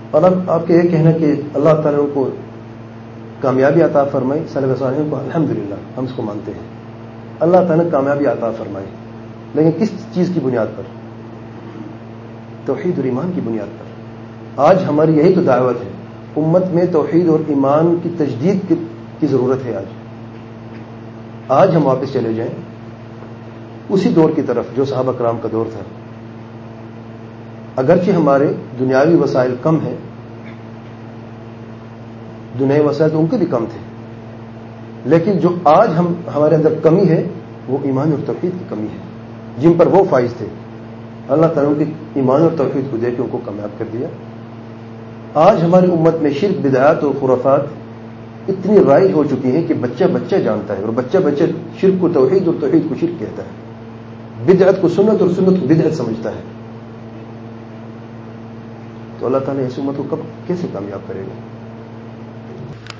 اور اب آپ کا یہ کہنا کہ اللہ تعالیٰ کو کامیابی عطا فرمائی، سلف صالحین کو الحمدللہ ہم اس کو مانتے ہیں، اللہ تعالیٰ نے کامیابی عطا فرمائی، لیکن کس چیز کی بنیاد پر؟ توحید اور ایمان کی بنیاد پر۔ آج ہماری یہی تو دعوت ہے، امت میں توحید اور ایمان کی تجدید کی ضرورت ہے۔ آج ہم واپس چلے جائیں اسی دور کی طرف جو صحابہ کرام کا دور تھا۔ اگرچہ ہمارے دنیاوی وسائل کم ہیں، دنیاوی وسائل تو ان کے بھی کم تھے، لیکن جو آج ہمارے اندر کمی ہے وہ ایمان اور توحید کی کمی ہے، جن پر وہ فائز تھے۔ اللہ تعالیٰ کے ایمان اور توحید کو دے کے ان کو کامیاب کر دیا۔ آج ہماری امت میں شرک، بدعات اور خرافات اتنی رائج ہو چکی ہیں کہ بچہ بچہ جانتا ہے، اور بچہ بچہ شرک کو توحید اور توحید کو شرک کہتا ہے، بدعت کو سنت اور سنت کو بدعت سمجھتا ہے۔ تو اللہ تعالیٰ اس امت کو کب کیسے کامیاب کرے گا؟